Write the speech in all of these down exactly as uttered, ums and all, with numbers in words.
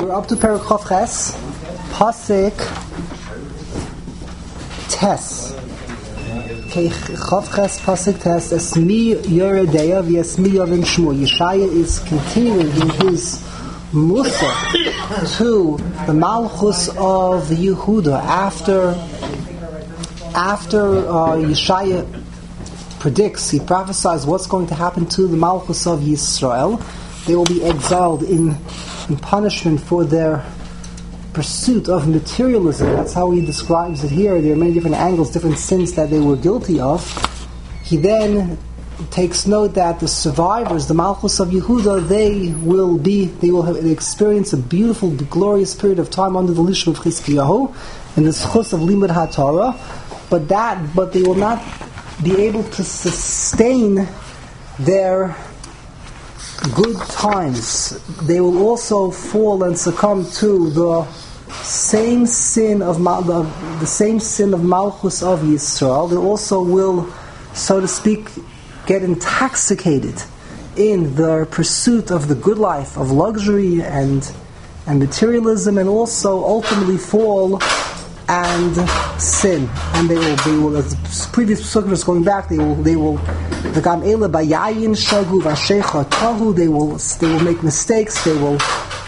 We're up to Perek Chav Ches, Pasuk Tes. Okay, Chav Ches Pasuk Tes. Esmi Yeredeya v'Esmi Yavin Shmu. Yeshaya is continuing in his Musa to the Malchus of Yehuda after after uh, Yeshaya predicts, he prophesies what's going to happen to the Malchus of Yisrael. They will be exiled in, in punishment for their pursuit of materialism. That's how he describes it here. There are many different angles, different sins that they were guilty of. He then takes note that the survivors, the Malchus of Yehuda, they will be, they will have experience a beautiful, glorious period of time under the leadership of Chizkiyahu and the schus of Limud HaTorah, but that, but they will not be able to sustain their good times. They will also fall and succumb to the same sin of Mal- the, the same sin of Malchus of Yisrael. They also will, so to speak, get intoxicated in their pursuit of the good life, of luxury and and materialism, and also ultimately fall and sin, and they will, they will, as the previous pasuk was going back, they will, they will, the gam ele bayayin shagu v'ashecha tahu, they will, they will make mistakes, they will,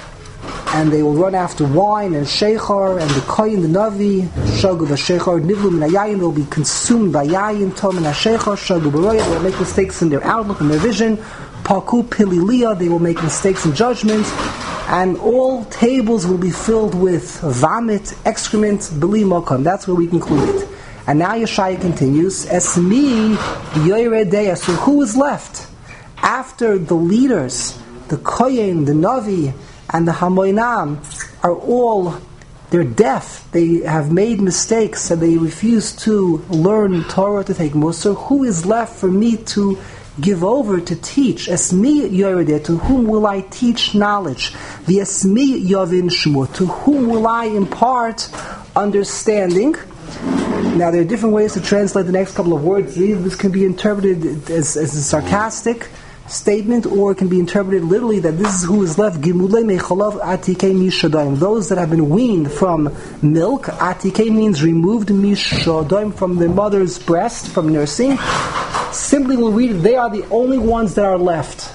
and they will run after wine and shechar, and the koyin, the navi, shagu v'ashechar, nivlu min hayayin, they'll be consumed by yayin, tom and hashechar, shagu b'roya, they will make mistakes in their outlook and their vision, paku pililiya, they will make mistakes in judgment, and all tables will be filled with vomit, excrement, b'li makam. That's where we conclude it. And now Yeshaya continues, Esmi yoredeya. So who is left? After the leaders, the kohen, the navi, and the hamoinam are all, they're deaf, they have made mistakes, and they refuse to learn Torah, to take Musar. Who is left for me to give over to teach? Esmi yoredeh, to whom will I teach knowledge? The Esmi yavin shmu, to whom will I impart understanding? Now there are different ways to translate the next couple of words. This can be interpreted as, as a sarcastic statement, or it can be interpreted literally that this is who is left. Gimulei mechalav atikei mishadayim, those that have been weaned from milk. Atikei means removed, mishadayim from their mother's breast, from nursing. Simply we'll read it, they are the only ones that are left.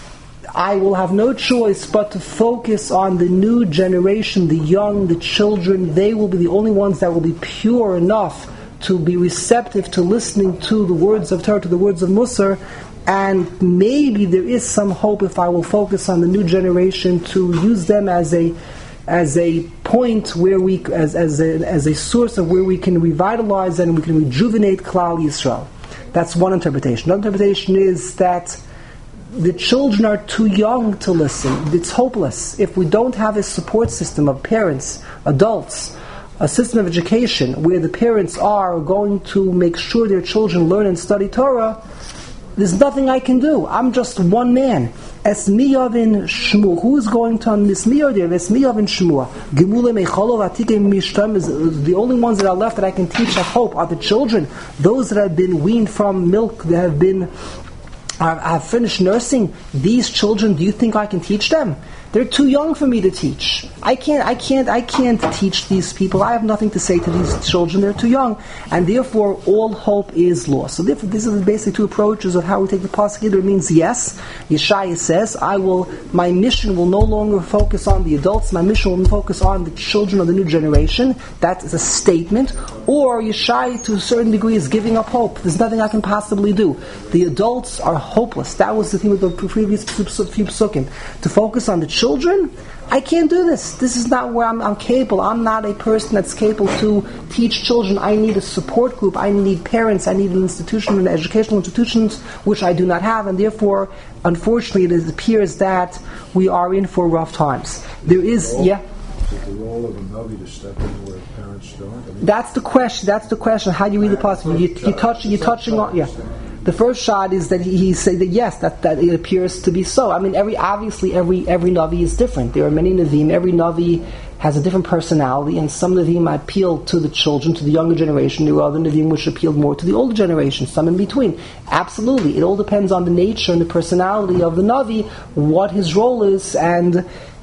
I will have no choice but to focus on the new generation, the young, the children. They will be the only ones that will be pure enough to be receptive to listening to the words of Torah, to the words of Musar. And maybe there is some hope if I will focus on the new generation, to use them as a as a point where we, as as a, as a source of where we can revitalize and we can rejuvenate Klal Yisrael. That's one interpretation. Another interpretation is that the children are too young to listen. It's hopeless. If we don't have a support system of parents, adults, a system of education where the parents are going to make sure their children learn and study Torah, there's nothing I can do. I'm just one man. Esmi yavin shmu. Who is going to Esmi there? Esmi yavin shmu. Gemule mechalov atikim mishtam. Is the only ones that are left that I can teach. I hope are the children, those that have been weaned from milk, that have been are, have finished nursing. These children, do you think I can teach them? They're too young for me to teach. I can't, I can't, I can't teach these people. I have nothing to say to these children. They're too young. And therefore, all hope is lost. So therefore, this is basically two approaches of how we take the pasuk. Either it means, yes, Yeshaya says, I will, my mission will no longer focus on the adults. My mission will focus on the children of the new generation. That is a statement. Or Yeshaya, to a certain degree, is giving up hope. There's nothing I can possibly do. The adults are hopeless. That was the theme of the previous few psukim. To focus on the children, I can't do this. This is not where I'm, I'm capable. I'm not a person that's capable to teach children. I need a support group. I need parents. I need an institution, an educational institutions, which I do not have. And therefore, unfortunately, it appears that we are in for rough times. There is, the role, yeah. Is the role of a Navi to step in where parents don't? I mean, that's the question. That's the question. How do you read the passage? You, you touch. You're touching on. Yeah. The first shot is that he, he said that yes, that, that it appears to be so. I mean, every obviously every every Navi is different. There are many Navim. Every Navi has a different personality, and some Navim appeal to the children, to the younger generation. There are other Navim which appeal more to the older generation. Some in between. Absolutely, it all depends on the nature and the personality of the Navi, what his role is, and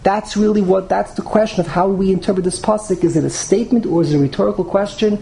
That's really what, that's the question of how we interpret this pasuk. Is it a statement or is it a rhetorical question?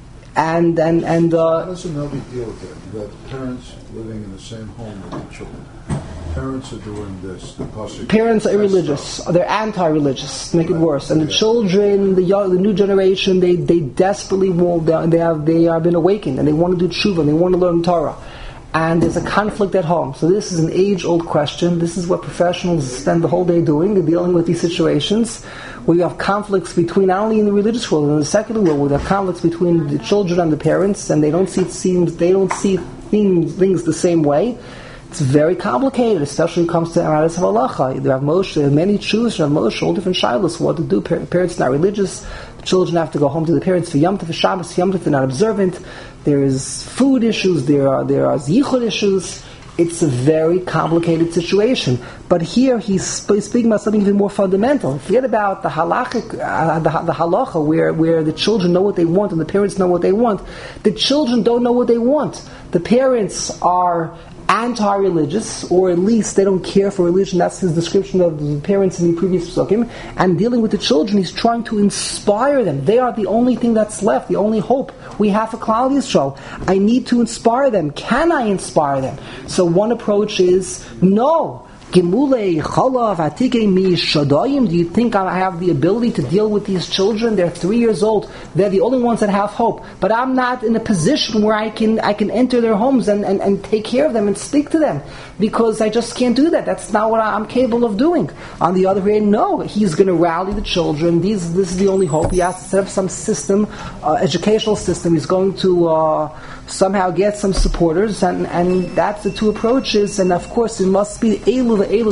And, and, and, uh... How does the Navi deal with that? You have parents living in the same home with the children. Parents are doing this. The pasuk. Parents are irreligious. They're anti-religious. To make it worse, and the children, the young, the new generation, they, they desperately want. They have they have been awakened, and they want to do tshuva, and they want to learn Torah. And there's a conflict at home. So this is an age-old question. This is what professionals spend the whole day doing, they're dealing with these situations where you have conflicts between, not only in the religious world, but in the secular world, where there are conflicts between the children and the parents, and they don't see seems they don't see things, things the same way. It's very complicated, especially when it comes to Amaris of Halacha. There have Moshe, there are many Jews, there have Moshe, all different shilas, what to do. Parents are not religious. The children have to go home to the parents for Yom Tov, for Shabbos, for Yom Tov, they're not observant. There is food issues, there are there are zichud issues. It's a very complicated situation. But here he's speaking about something even more fundamental. Forget about the halachic, uh, the, the halacha, where, where the children know what they want and the parents know what they want. The children don't know what they want. The parents are anti-religious, or at least they don't care for religion. That's his description of the parents in the previous psukim. And dealing with the children, he's trying to inspire them. They are the only thing that's left, the only hope we have for Klal Yisrael. I need to inspire them. Can I inspire them? So one approach is, no. Gemulei chalav atikei mi shadayim. Do you think I have the ability to deal with these children? They're three years old. They're the only ones that have hope. But I'm not in a position where I can I can enter their homes and, and, and take care of them and speak to them, because I just can't do that. That's not what I'm capable of doing. On the other hand, no, he's going to rally the children. These this is the only hope. He has to set up some system, uh, educational system. He's going to uh, somehow get some supporters, and, and that's the two approaches. And of course, it must be elu. There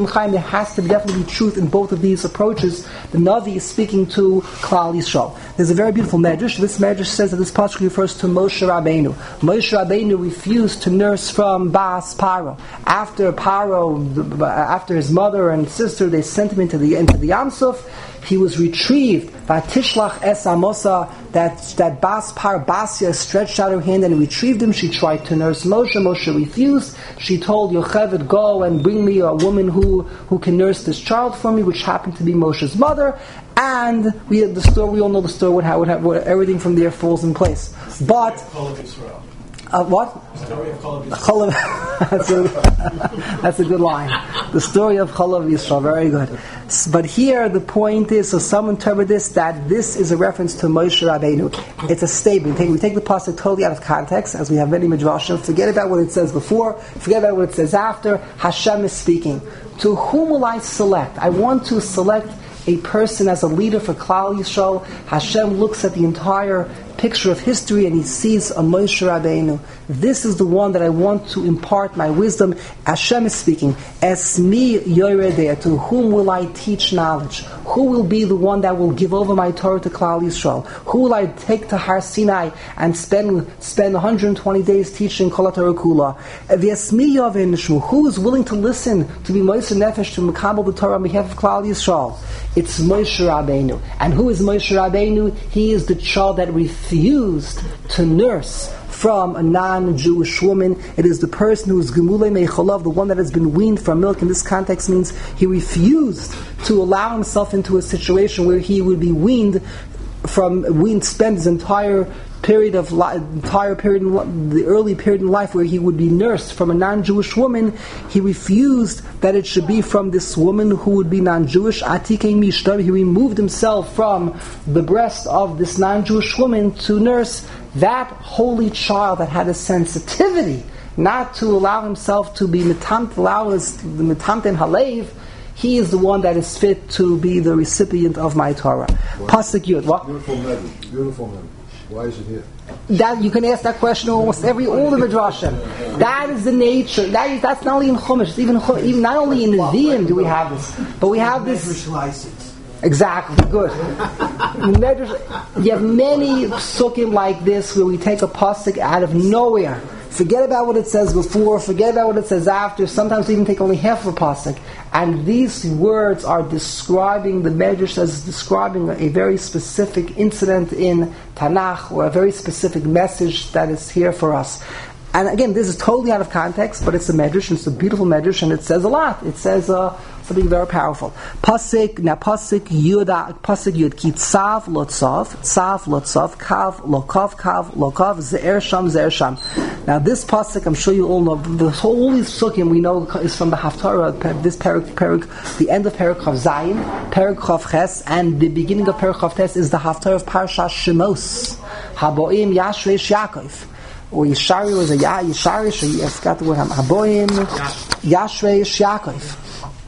has to definitely be truth in both of these approaches. The Navi is speaking to Klal Yisrael. There's a very beautiful medrash. This medrash says that this pasuk refers to Moshe Rabbeinu. Moshe Rabbeinu refused to nurse from Bas Paro. After Paro, after his mother and sister, they sent him into the into the Yam Suf. He was retrieved. Vatishlach es amosa, that that Bas Par Basia stretched out her hand and retrieved him. She tried to nurse Moshe. Moshe refused. She told Yocheved, go and bring me a woman who, who can nurse this child for me, which happened to be Moshe's mother. And we the story. We all know the story. What how what, everything from there falls in place. But Uh, what? The story of Chalav Yisrael. that's, a, that's a good line. The story of Chalav Yisrael, very good. But here the point is, so some interpret this, that this is a reference to Moshe Rabbeinu. It's a statement. We take the pasuk totally out of context, as we have many midrashim. Forget about what it says before, forget about what it says after. Hashem is speaking. To whom will I select? I want to select a person as a leader for Klal Yisrael. Hashem looks at the entire picture of history and he sees a Moshe Rabbeinu. This is the one that I want to impart my wisdom. Hashem is speaking. Esmi yoredeh, to whom will I teach knowledge? Who will be the one that will give over my Torah to Klal Yisrael? Who will I take to Har Sinai and spend spend one hundred twenty days teaching Kol HaTorah Kula? V'esmi yoveh nishmu, who is willing to listen, to be Moshe Nefesh, to Makabel the Torah on behalf of Klal Yisrael? It's Moshe Rabbeinu. And who is Moshe Rabbeinu? He is the child that refused to nurse from a non-Jewish woman. It is the person who is Gemulei Meicholav, the one that has been weaned from milk. In this context means he refused to allow himself into a situation where he would be weaned from, weaned, spend his entire period of li- entire period in li- the early period in life where he would be nursed from a non-Jewish woman. He refused that it should be from this woman who would be non-Jewish. Atikei mishtar, he removed himself from the breast of this non-Jewish woman to nurse that holy child that had a sensitivity not to allow himself to be mitamt, allow his the mitamt and halev. He is the one that is fit to be the recipient of my Torah. Wow. Pasuk Yud. What? Beautiful message. Beautiful message. Why is it here? That you can ask that question almost every all the midrashim. That is the nature. That is, that's not only in Chumash. It's even even not only in Nevi'im do we have this, but we have this. Exactly. Good. You have many psukim like this where we take a pasuk out of nowhere. Forget about what it says before, forget about what it says after, sometimes we even take only half of a pasuk. And these words are describing, the Medrash says, describing a very specific incident in Tanakh, or a very specific message that is here for us. And again, this is totally out of context, but it's a medrash, and it's a beautiful medrash, and it says a lot. It says uh, something very powerful. Pasik, now pasik yud, pasik yud, ki tzav lotzav, tzav lotzav, kav lokav, kav lokav, ze'er sham, ze'er sham. Now this pasik, I'm sure you all know, the whole, all these sukkim we know is from the Haftarah, this parak, parak, the end of parak Chav Zayin, parak Chav Ches, and the beginning of parak Chav Tes is the Haftarah of Parshas Shemos, Haboim Yashresh Yaakov. Or Yishari was a Ya, Yishari, I forgot the word, Haboim, Yashresh Yaakov.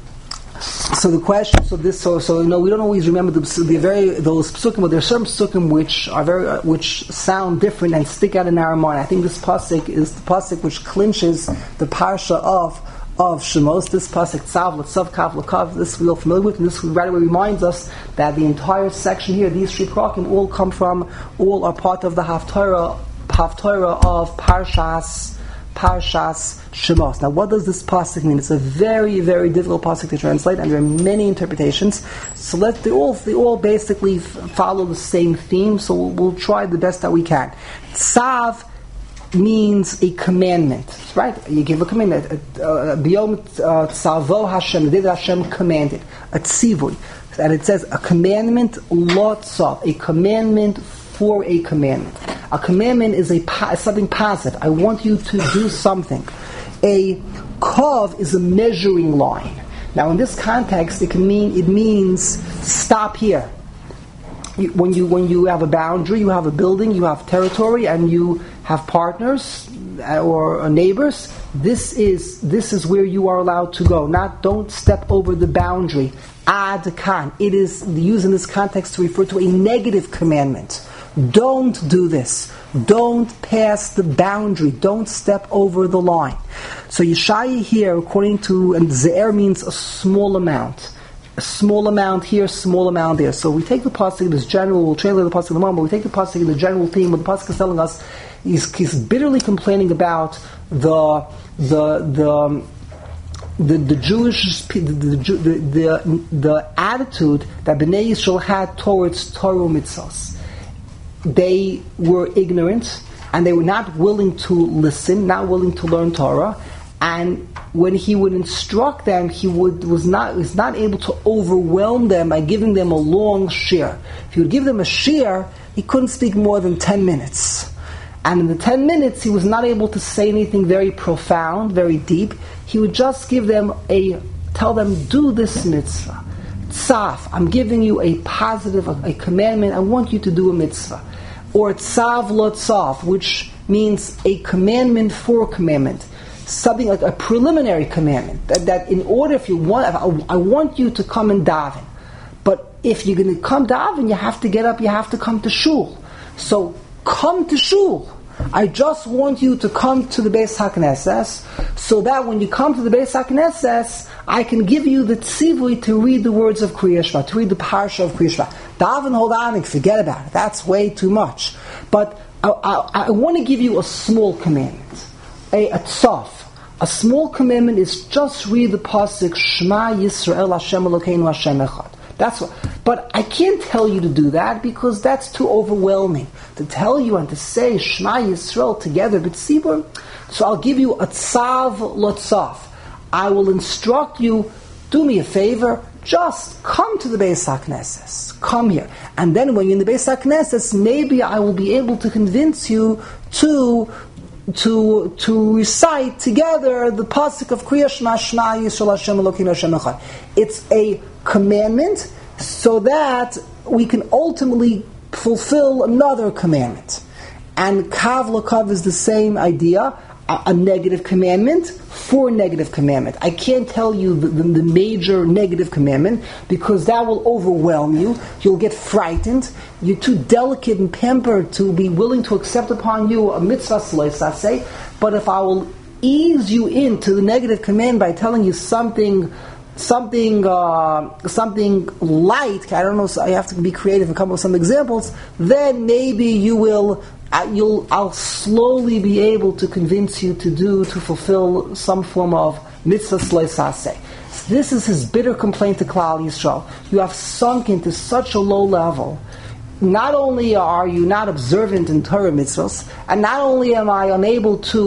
So the question, so this, so so you know, we don't always remember the, the very those psukim, but there are certain psukim which are very, uh, which sound different and stick out in our mind. I think this pasuk is the pasuk which clinches the parsha of of Shemos. This pasuk Tzav L'Tzav Kav L'Kav. This we're all familiar with, and this right away reminds us that the entire section here, these three prakim, all come from, all are part of the Haftarah, Haftarah of Parshas. Parshas Shemos. Now, what does this pasuk mean? It's a very, very difficult pasuk to translate, and there are many interpretations. So let they all they all basically f- follow the same theme. So we'll, we'll try the best that we can. Tzav means a commandment, right? You give a commandment. Biyom tzavo Hashem, did Hashem commanded a tzivui, and it says a commandment lo tzav, a commandment for a commandment. A commandment is a something positive. I want you to do something. A kav is a measuring line. Now, in this context, it can mean it means stop here. You, when you when you have a boundary, you have a building, you have territory, and you have partners or neighbors. This is this is where you are allowed to go. Not don't step over the boundary. Ad kan. It is used in this context to refer to a negative commandment. Don't do this. Don't pass the boundary. Don't step over the line. So Yeshaya here, according to, and Ze'er means a small amount. A small amount here, small amount there. So we take the pasuk, this general, we'll translate the pasuk in a moment, but we take the pasuk in the general theme, what the pasuk is telling us, he's, he's bitterly complaining about the, the, the, The, the Jewish the the, the the the attitude that Bnei Yisrael had towards Torah mitzvos. They were ignorant and they were not willing to listen, not willing to learn Torah. And when he would instruct them, he would was not was not able to overwhelm them by giving them a long shir. If he would give them a shir, he couldn't speak more than ten minutes. And in the ten minutes, he was not able to say anything very profound, very deep. He would just give them a, tell them, do this mitzvah. Tzav, I'm giving you a positive, a, a commandment, I want you to do a mitzvah. Or tzav lo tzav, which means a commandment for a commandment. Something like a preliminary commandment. That, that in order, if you want, I, I want you to come and daven. But if you're going to come daven, you have to get up, you have to come to shul. So, come to shul. I just want you to come to the Beis HaKnesses, so that when you come to the Beis HaKnesses, I can give you the tzivui to read the words of Kriya Shema, to read the parsha of Kriya Shema. Daven, hold on, and forget about it. That's way too much. But I, I, I want to give you a small commandment, a, a tzav. A small commandment is just read the pasuk Shema Yisrael Hashem Elokeinu Hashem Echad. That's what, but I can't tell you to do that because that's too overwhelming. To tell you and to say Shema Yisrael together, but Tzibur, so I'll give you a tzav lo tzav. I will instruct you, do me a favor, just come to the Beis HaKnesses. Come here. And then when you're in the Beis HaKnesses, maybe I will be able to convince you to to to recite together the pasuk of Kriya Shema, Shema Yisrael Hashem Elokeinu Hashem Echad. It's a commandment so that we can ultimately fulfill another commandment. And Kav L'Kav is the same idea, a, a negative commandment for a negative commandment. I can't tell you the, the, the major negative commandment because that will overwhelm you. You'll get frightened. You're too delicate and pampered to be willing to accept upon you a mitzvah say. But if I will ease you into the negative command by telling you something something uh, something light, I don't know, so I have to be creative and come up with some examples, then maybe you will uh, you'll I'll slowly be able to convince you to do to fulfill some form of mitzvah sleisase. This is his bitter complaint to Klal Yisrael. You have sunk into such a low level. Not only are you not observant in Torah mitzvahs, and not only am I unable to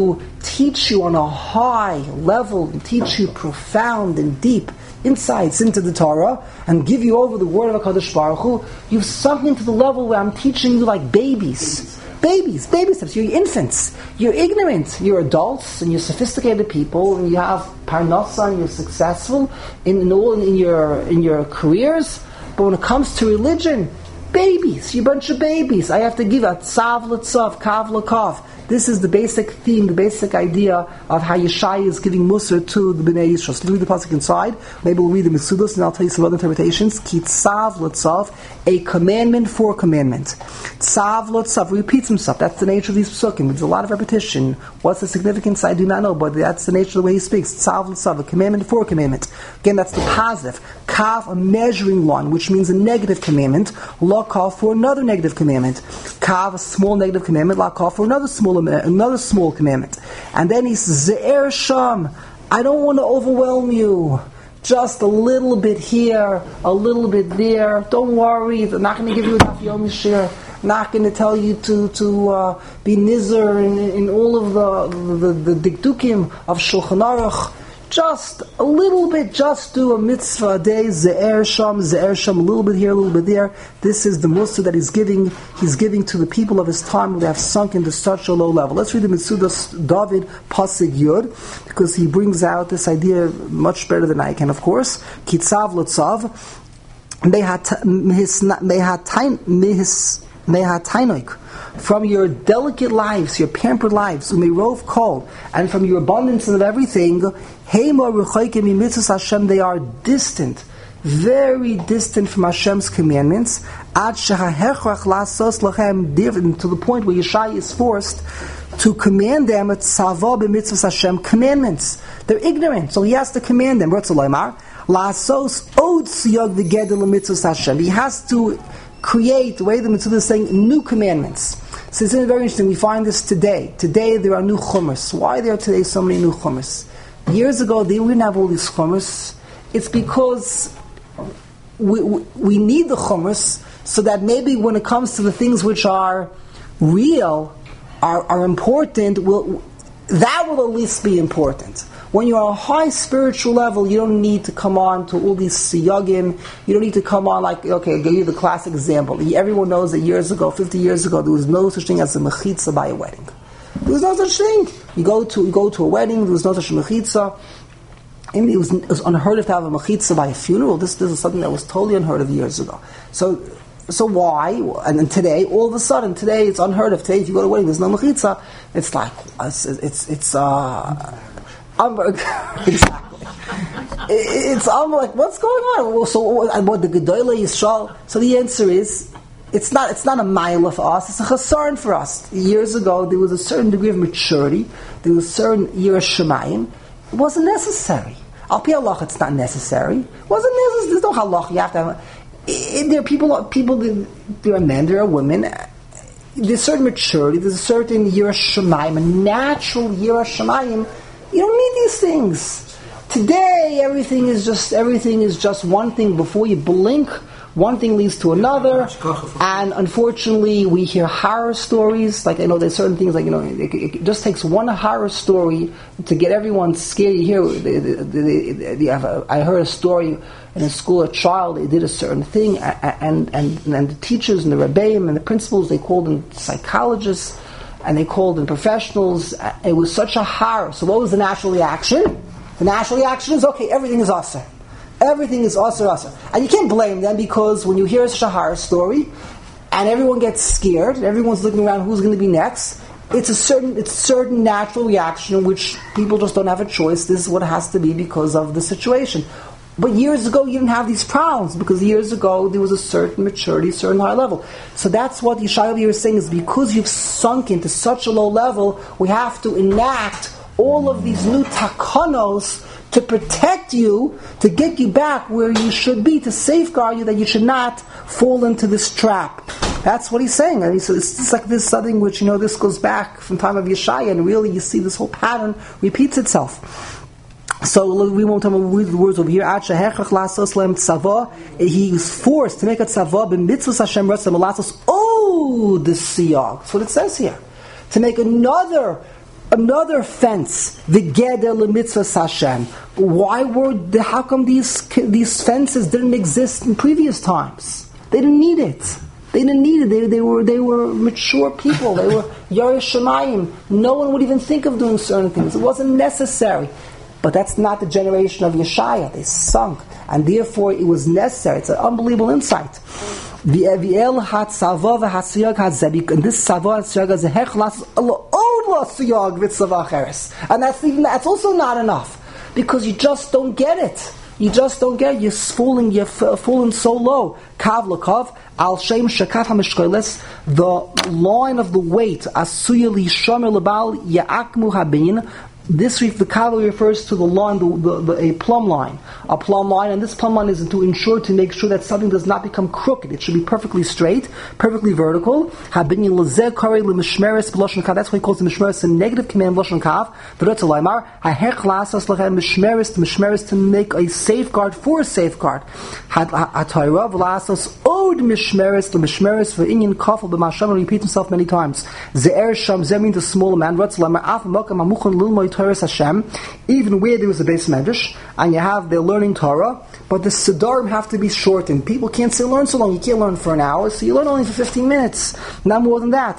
teach you on a high level, and teach you profound and deep insights into the Torah, and give you over the word of HaKadosh Baruch Hu, you've sunk into the level where I'm teaching you like babies. Babies, baby steps. You're infants. You're ignorant. You're adults, and you're sophisticated people, and you have parnasa, and you're successful in, in all in your in your careers. But when it comes to religion, babies. You're a bunch of babies. I have to give a tzav l'tzav, kav l'kav. This is the basic theme, the basic idea of how Yeshaya is giving Musar to the Bnei Yisrael. So read the pasuk inside. Maybe we'll read the Mitzudos, and I'll tell you some other interpretations. Ki tzav l'tzav, a commandment for commandment. Tzav l'tzav repeats himself. That's the nature of these psukim. There's a lot of repetition. What's the significance? I do not know, but that's the nature of the way he speaks. Tzav l'tzav, a commandment for commandment. Again, that's the positive. Kav, a measuring one, which means a negative commandment. La kav for another negative commandment. Kav, a small negative commandment. La kav for another small another small commandment. And then he says, Ze'er Sham, I don't want to overwhelm you. Just a little bit here, a little bit there. Don't worry, they're not going to give you enough Yom Yishir. Not going to tell you to to uh, be nizar in, in all of the the, the dikdukim of Shulchan Aruch. Just a little bit, just do a mitzvah a day, ze'er sham, ze'er sham, a little bit here, a little bit there. This is the mussar that he's giving, he's giving to the people of his time who have sunk into such a low level. Let's read the Mitzudos David Pasig Yud, because he brings out this idea much better than I can, of course. Kitzav l'tzav, mehatainoik, from your delicate lives, your pampered lives, umirov kol, and from your abundance of everything, heima ruchaykim mitzvos Hashem, they are distant, very distant from Hashem's commandments, ad shehahechrach lasos lachem, to the point where Yeshaya is forced to command them at tzava b'mitzvos Hashem, commandments. They're ignorant, so he has to command them. Lasos od siyag v'gedel mitzvos Hashem. He has to create, the way the Mitzvah is saying, new commandments. So it's very interesting. We find this today. Today there are new chumras. Why are there today so many new chumras? Years ago they didn't have all these chumras. It's because we, we, we need the chumras so that maybe when it comes to the things which are real, are, are important, will, that will at least be important. When you're on a high spiritual level, you don't need to come on to all these siyagim. You don't need to come on like, okay, I'll give you the classic example. Everyone knows that years ago, fifty years ago, there was no such thing as a mechitza by a wedding. There was no such thing. You go to you go to a wedding, there was no such mechitza. And it was, it was unheard of to have a mechitza by a funeral. This, this is something that was totally unheard of years ago. So, so why? And then today, all of a sudden, today it's unheard of. Today, if you go to a wedding, there's no mechitza. It's like it's it's it's uh. I'm, exactly. It's I'm like, what's going on? So what the Gedolah Yisrael? So the answer is, it's not it's not a mila for us. It's a chasarn for us. Years ago, there was a certain degree of maturity. There was a certain yiras shamayim. It wasn't necessary. Al pi halach, it's not necessary. It wasn't necessary. There's no halach. You have to have. A, there are people. People. There are men. There are women. There's a certain maturity. There's a certain yiras shamayim, a natural yiras shamayim. You don't need these things. Today, everything is just everything is just one thing. Before you blink, one thing leads to another, and unfortunately, we hear horror stories. Like I know, there's certain things like you know, it, it just takes one horror story to get everyone scared. You hear, they, they, they, they have a, I heard a story in a school, a child, they did a certain thing, and and and the teachers and the rebbeim and the principals, they called them psychologists. And they called in professionals. It was such a horror. So what was the natural reaction? The natural reaction is, okay, everything is awesome. Everything is awesome, awesome. And you can't blame them because when you hear such a horror story and everyone gets scared, and everyone's looking around who's going to be next, it's a certain it's a certain natural reaction in which people just don't have a choice. This is what it has to be because of the situation. But years ago, you didn't have these problems because years ago there was a certain maturity, a certain high level. So that's what Yeshaya here is saying is because you've sunk into such a low level, we have to enact all of these new takanos to protect you, to get you back where you should be, to safeguard you that you should not fall into this trap. That's what he's saying. And so it's just like this something which, you know, this goes back from time of Yeshaya, and really you see this whole pattern repeats itself. So we won't talk about the words over here. He was forced to make a tzava b'mitzvos Hashem ratzon malasos. Oh, the siyag. That's what it says here. To make another Another fence, the Geder L'Mitzvah Hashem. Why were, the, how come these these fences didn't exist in previous times? They didn't need it. They didn't need it. They, they were they were mature people. They were Yarei Shemayim. No one would even think of doing certain things. It wasn't necessary. But that's not the generation of Yeshaya. They sunk. And therefore it was necessary. It's an unbelievable insight. And this Savah and Siyag is a hechlas and that's even that's also not enough, because you just don't get it. You just don't get it. You're falling. You're falling so low. Kav lakav al shem shekaf hamishkoles. The line of the weight asuya li shomer lebal yaakmu habin. This the kav refers to the line, the, the, the, a plumb line, a plumb line, and this plumb line is to ensure, to make sure that something does not become crooked. It should be perfectly straight, perfectly vertical. That's why he calls the negative command lashon kav. The to make a safeguard for a safeguard. Od mishmeres the mishmeres for inyan kafel b'masham, repeat himself many times. Ze'er sham zeh means a small man. Hashem, even where there was a base medrash and you have they're learning Torah, but the Siddharim have to be shortened. People can't say learn so long. You can't learn for an hour, so you learn only for fifteen minutes. Not more than that.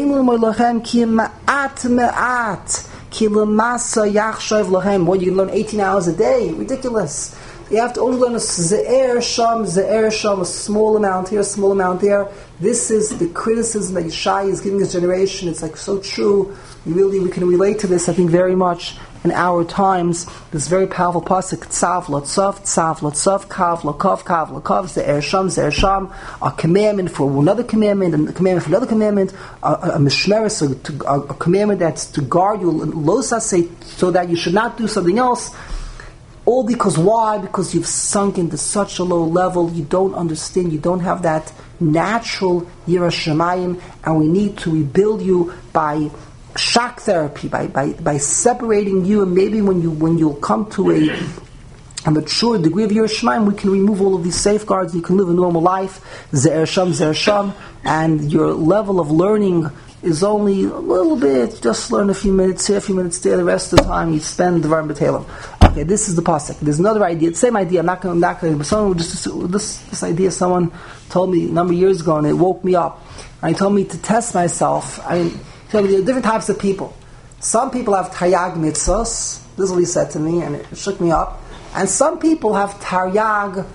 What, you can learn eighteen hours a day? Ridiculous. You have to only learn a ze'er sham, ze'er sham, a small amount here, a small amount there. This is the criticism that Yeshai is giving his generation. It's like so true. We really, we can relate to this, I think, very much in our times. This very powerful pasuk, tzav l'tzav, tzav l'tzav, kav l'kav, kav l'kav, ze'er sham, ze'er sham, a commandment for another commandment, and a commandment for another commandment, a, a, a mishmeres, a, a, a commandment that's to guard you, losase, so that you should not do something else. All because why? Because you've sunk into such a low level, you don't understand, you don't have that natural Yirah Shemayim, and we need to rebuild you by shock therapy, by, by, by separating you, and maybe when you when you'll come to a, a mature degree of Yirah Shemayim, we can remove all of these safeguards, you can live a normal life, Ze'er Sham, Ze'er Sham, and your level of learning is only a little bit, just learn a few minutes here, a few minutes there, the rest of the time you spend the Dvarim B'Telem. Okay, this is the pasuk. There's another idea, the same idea, I'm not going to, but someone just, this, this idea someone told me a number of years ago, and it woke me up. And he told me to test myself. I mean, he told me there are different types of people. Some people have taryag mitzvos, this is what he said to me, and it shook me up. And some people have taryag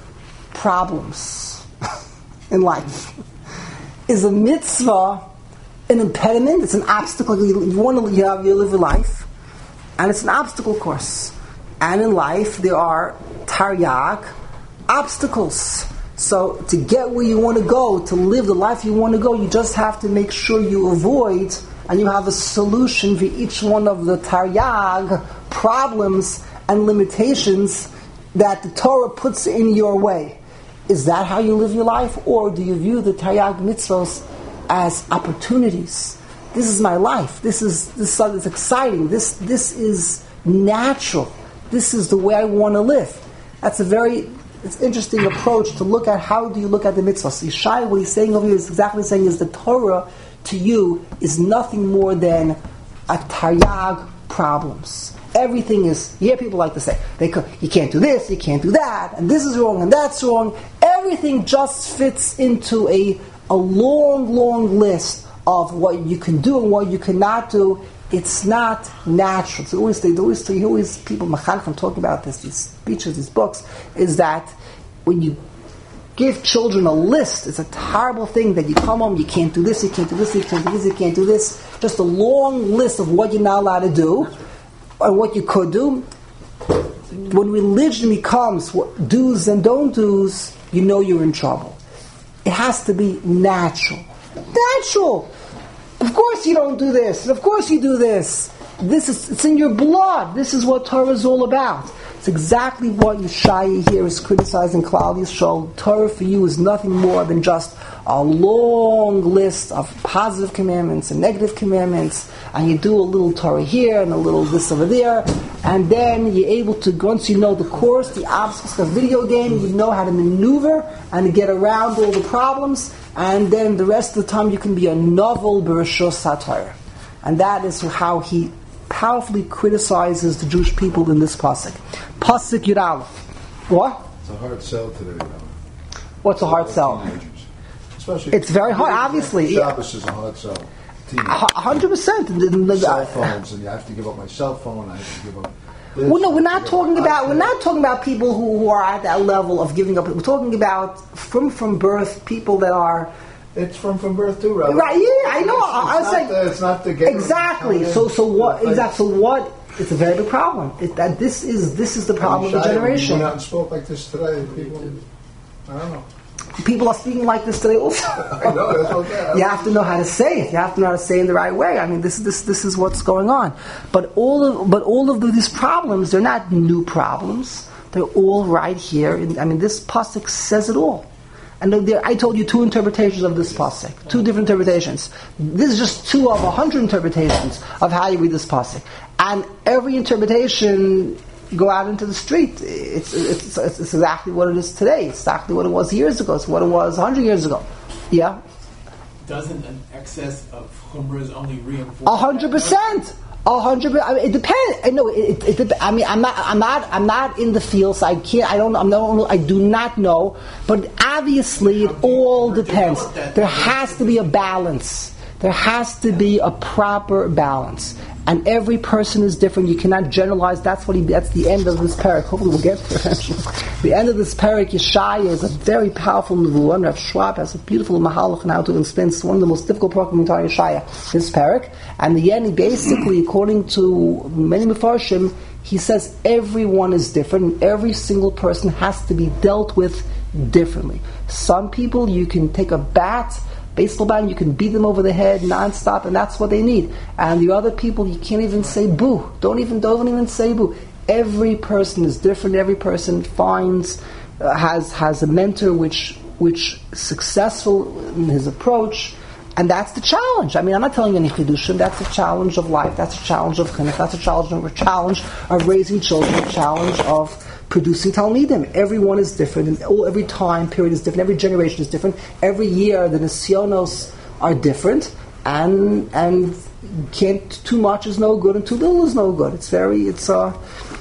problems in life. Is a mitzvah an impediment? It's an obstacle. You, you want to you have, you live your life, and it's an obstacle course. And in life, there are taryag obstacles. So to get where you want to go, to live the life you want to go, you just have to make sure you avoid, and you have a solution for each one of the taryag problems and limitations that the Torah puts in your way. Is that how you live your life? Or do you view the taryag mitzvos as opportunities? This is my life. This is this is exciting. This this is natural. This is the way I want to live. That's a very it's interesting approach to look at how do you look at the mitzvahs. Yeshai, what he's saying over here is exactly saying is the Torah to you is nothing more than a taryag problems. Everything is, you hear people like to say, they co- you can't do this, you can't do that, and this is wrong, and that's wrong. Everything just fits into a, a long, long list of what you can do and what you cannot do. It's not natural. So always, they always, they always people, Machanchim, talking about this, these speeches, these books, is that when you give children a list, it's a terrible thing that you come home, you can't do this, you can't do this, you can't do this, you can't do this. Just a long list of what you're not allowed to do, or what you could do. When religion becomes what do's and don't do's, you know you're in trouble. It has to be natural. Natural! Of course you don't do this, and of course you do this. This is, it's in your blood. This is what Torah is all about. It's exactly what Yeshaya here is criticizing Klal Yisrael. Torah for you is nothing more than just a long list of positive commandments and negative commandments, and you do a little Torah here and a little this over there, and then you're able to, once you know the course, the obstacles, the video game, you know how to maneuver and to get around all the problems, and then the rest of the time you can be a novel Bereshus HaTorah. And that is how he powerfully criticizes the Jewish people in this pasuk. Pasuk Yud Aleph. What? It's a hard sell today, you know. What's a hard sell? Teenagers. Especially It's very hard, obviously. Shabbos is a hard sell. A hundred percent. Cell phones, and you have to give up my cell phone. I have to give up. This, Well, no, we're not give up talking my about we're iPad. not talking about people who, who are at that level of giving up. We're talking about from from birth people that are It's from from birth too, Rabbi. right. Yeah, I know. It's, I, I was not like the, it's not the game. exactly. So so what? Exactly. So what? It's a very big problem. It, that this is this is the problem of the generation. Went out and spoke like this today. People, I don't know. People are speaking like this today also. I know that's okay. You have to know how to say it. You have to know how to say it in the right way. I mean, this this this is what's going on. But all of but all of these problems, they're not new problems. They're all right here. In, I mean, this pasuk says it all. And there, I told you two interpretations of this pasuk, two different interpretations. This is just two of a hundred interpretations of how you read this pasuk. And every interpretation, you go out into the street, it's, it's, it's, it's exactly what it is today. It's exactly what it was years ago. It's what it was a hundred years ago. Yeah? Doesn't an excess of chumras only reinforce? A hundred percent. A hundred. I mean, it depends. I know. It, it, it. I mean, I'm not. I'm not. I'm not in the field, so I can't. I don't. I'm not. I do not know. But obviously, it all depends. There has to be a balance. There has to be a proper balance. And every person is different. You cannot generalize. That's what he. That's the end of this parak. Hopefully, we'll get there eventually. The end of this parak, Yeshaya, is a very powerful nevuah. And Rav Schwab has a beautiful mahalach on how to explain. It's one of the most difficult parakim in the entire Yeshaya. This parak, and the end, he basically, according to many mefarshim, he says everyone is different. And every single person has to be dealt with differently. Some people you can take a bat. Baseball bat, and you can beat them over the head non-stop, and that's what they need. And the other people, you can't even say boo. Don't even don't even say boo. Every person is different. Every person finds uh, has has a mentor which which is successful in his approach, and that's the challenge. I mean, I'm not telling you any chidushim. That's a challenge of life. That's a challenge of chinuch. That's a challenge of a challenge of raising children. A challenge of producing talmidim. Everyone is different, and all, every time period is different. Every generation is different. Every year the nisyonos are different, and and can't too much is no good, and too little is no good. It's very it's uh.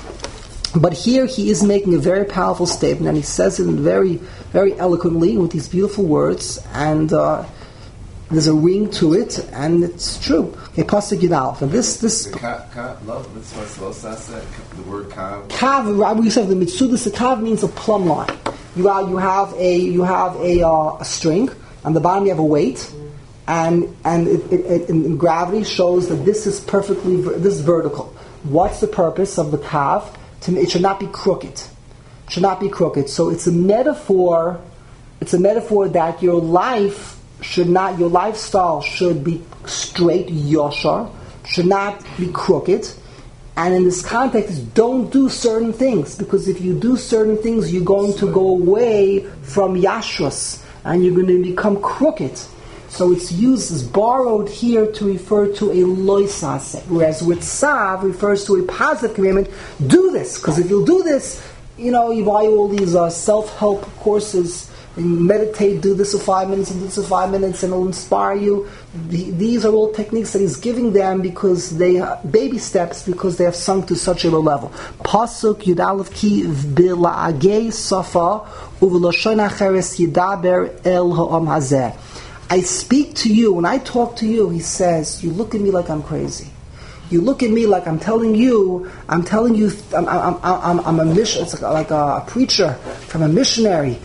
But here he is making a very powerful statement, and he says it very very eloquently with these beautiful words, and uh, there's a ring to it, and it's true. Okay, pasuk Yud Aleph. And this this. The ka, ka, love, that's what Sasa, the word kav. Kav, Rabbi Yosef, the Mitzudas, the kav means a plumb line. You are, you have a you have a, uh, a string. On the bottom you have a weight, and and it, it, it, in gravity shows that this is perfectly this is vertical. What's the purpose of the kav? To, it should not be crooked. It should not be crooked. So it's a metaphor. It's a metaphor that your life should not, your lifestyle should be straight, yashar, should not be crooked. And in this context, don't do certain things, because if you do certain things, you're going to go away from yashrus, and you're going to become crooked. So it's used, as borrowed here to refer to a loisase, whereas with sav refers to a positive commandment. Do this, because if you'll do this, you know, you buy all these uh, self-help courses. Meditate, do this for five minutes, and do this for five minutes, and it'll inspire you. The, these are all techniques that he's giving them because they are baby steps, because they have sunk to such a low level. Pasuk Yud Aleph ki v'la'agei safa u'v'lashon acheres yidaber el ha'am hazeh. I speak to you, when I talk to you, he says, you look at me like I'm crazy. You look at me like I'm telling you, I'm telling you, I'm, I'm, I'm, I'm a mission, it's like a, a preacher from a missionary.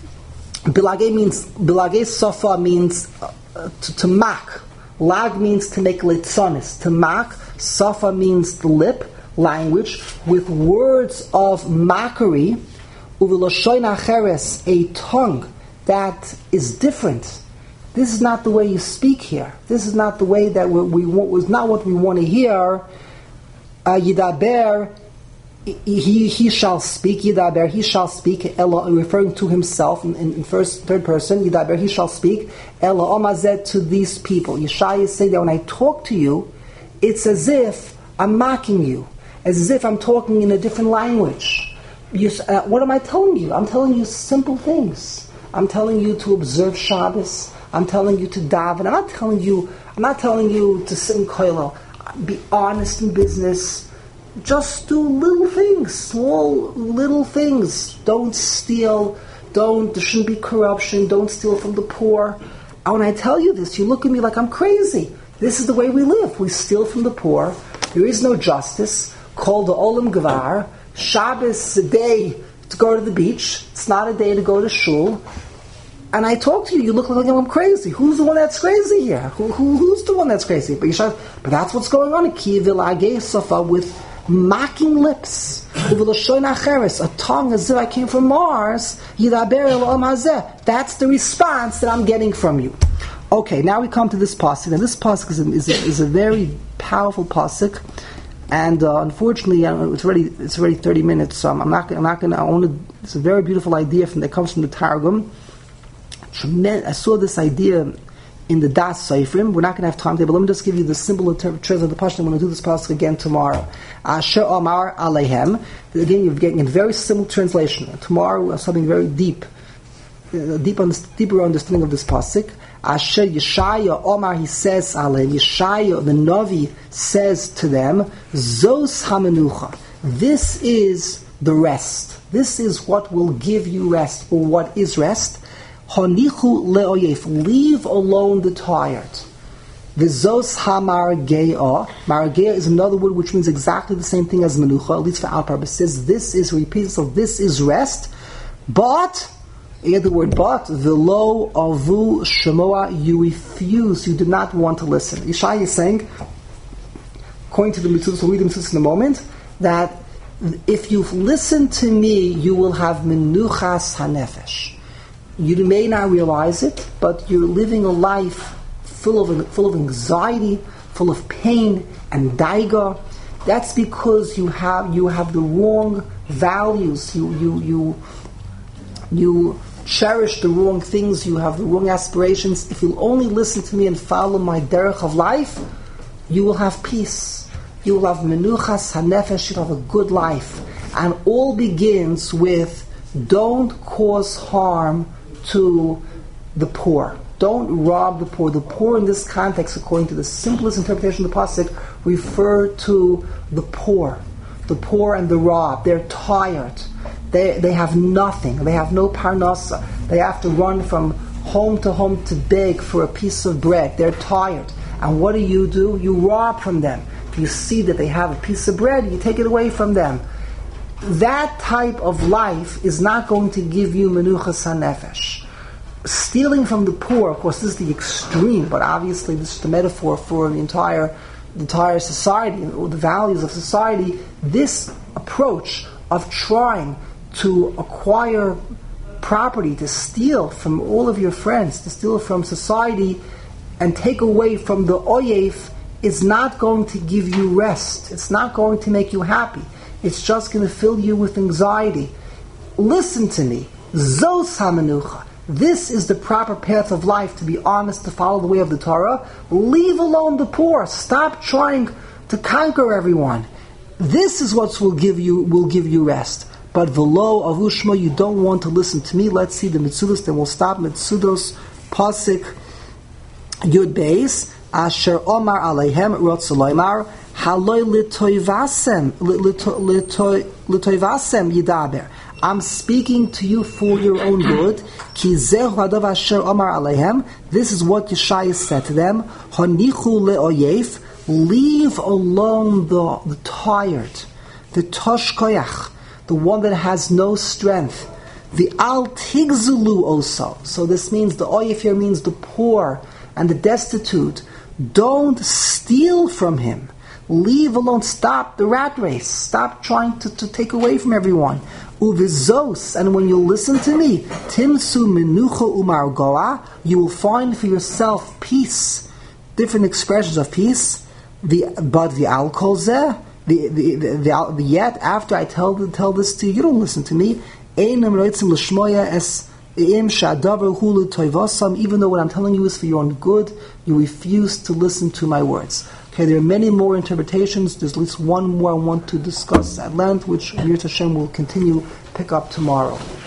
Bilagay means, Bilagay Safa means uh, to, to mock. Lag means to make litzonis. To mock. Safa means the lip, language, with words of mockery. Uviloshoin acheres, a tongue that is different. This is not the way you speak here. This is not the way that we, we want, was not what we want to hear. Uh, Yidaber, He he shall speak, Yidaber, he shall speak, Ella, referring to himself in, in first, third person, Yidaber, he shall speak, Ella Omazet, to these people. Yeshaya is saying that when I talk to you, it's as if I'm mocking you, as if I'm talking in a different language. You, uh, what am I telling you? I'm telling you simple things. I'm telling you to observe Shabbos. I'm telling you to daven. I'm not telling you, I'm not telling you to sit in koilel. be honest in business. Just do little things, small little things. Don't steal. Don't. There shouldn't be corruption. Don't steal from the poor. And when I tell you this, you look at me like I'm crazy. This is the way we live. We steal from the poor. There is no justice. Called the Olam Gvar. Shabbos a day to go to the beach. It's not a day to go to shul. And I talk to you, you look like I'm crazy. Who's the one that's crazy here? Who, who, who's the one that's crazy? But, you should, but that's what's going on in Kiyevil Safa with mocking lips. A tongue as if I came from Mars. That's the response that I'm getting from you. Okay, now we come to this pasuk. And this pasuk is a, is a, is a very powerful pasuk. And uh, unfortunately, uh, it's already it's already thirty minutes. So I'm, I'm not I'm not going to own it. It's a very beautiful idea from that comes from the Targum. Tremendous. I saw this idea in the Das Seifrim. We're not going to have time today, but let me just give you the simple interpretation of the pasuk. I'm going to do this pasuk again tomorrow. Asher Amar Alehem. Again, you're getting a very simple translation. Tomorrow, something very deep, uh, deep under, deeper understanding of this pasuk. Asher Yeshaya Omar, he says Alehem. Yeshaya, the Navi, says to them, Zos Hamenucha. This is the rest. This is what will give you rest, or what is rest. Honichu le'oyef. Leave alone the tired. V'zos ha-margeah. Margeah is another word which means exactly the same thing as menucha, at least for our purposes. This is repeated, so this is rest. But, you get the word but, v'lo avu shemoa, you refuse, you do not want to listen. Yeshai is saying, according to the Mitzvah, we'll read the Mitzvah in a moment, that if you listen to me, you will have menuchas hanefesh. You may not realize it, but you're living a life full of full of anxiety, full of pain and daiga. That's because you have you have the wrong values. You you you you cherish the wrong things. You have the wrong aspirations. If you'll only listen to me and follow my derech of life, you will have peace. You will have menuchas hanefesh. You'll have a good life, and all begins with don't cause harm to the poor. Don't rob the poor. The poor in this context, according to the simplest interpretation of the pasuk, refer to the poor. The poor and the robbed. They're tired. They they have nothing. They have no parnasa. They have to run from home to home to beg for a piece of bread. They're tired. And what do you do? You rob from them. If you see that they have a piece of bread, you take it away from them. That type of life is not going to give you menuchas hanefesh. Stealing from the poor, of course, this is the extreme, but obviously this is the metaphor for the entire, the entire society, or the values of society. This approach of trying to acquire property, to steal from all of your friends, to steal from society, and take away from the oyef, is not going to give you rest. It's not going to make you happy. It's just going to fill you with anxiety. Listen to me. Zos hamenucha. This is the proper path of life, to be honest, to follow the way of the Torah. Leave alone the poor. Stop trying to conquer everyone. This is what will give you will give you rest. But v'lo avushma, you don't want to listen to me. Let's see the Mitzudos, then we'll stop. Mitzudos pasuk yud beis. Asher omar aleihem rotzaloymar haloi litoivasem litoivasem yidaber. I'm speaking to you for your own good. Ki zeh hadav asher omar aleihem. This is what Yeshaya said to them. Hanichu leoyef. Leave alone the, the tired, the toshkoyach, the one that has no strength. The al tigzulu also. So this means the oyef here means the poor and the destitute. Don't steal from him. Leave alone. Stop the rat race. Stop trying to, to take away from everyone. Uvizos, and when you listen to me, timsu menucha umargoa, you will find for yourself peace. Different expressions of peace. The but the alcohol zeh, the the the, the the yet after I tell tell this to you, you don't listen to me. Einam roitzim l'shmoya es im shadavar hulu toivasam. Even though what I'm telling you is for your own good, you refuse to listen to my words. Okay, there are many more interpretations. There's at least one more I want to discuss at length, which Mir Hashem will continue pick up tomorrow.